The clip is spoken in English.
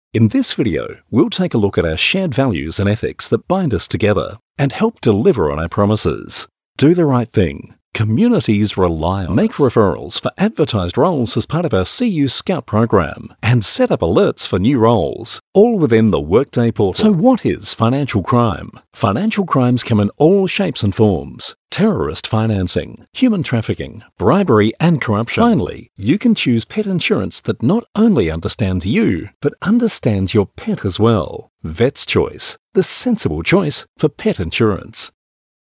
In this video, we'll take a look at our shared values and ethics that bind us together and help deliver on our promises. Do the right thing. Communities rely on us. Make referrals for advertised roles as part of our CU Scout program and set up alerts for new roles, all within the Workday portal. So what is financial crime? Financial crimes come in all shapes and forms. Terrorist financing, human trafficking, bribery and corruption. Finally, you can choose pet insurance that not only understands you, but understands your pet as well. Vet's Choice, the sensible choice for pet insurance.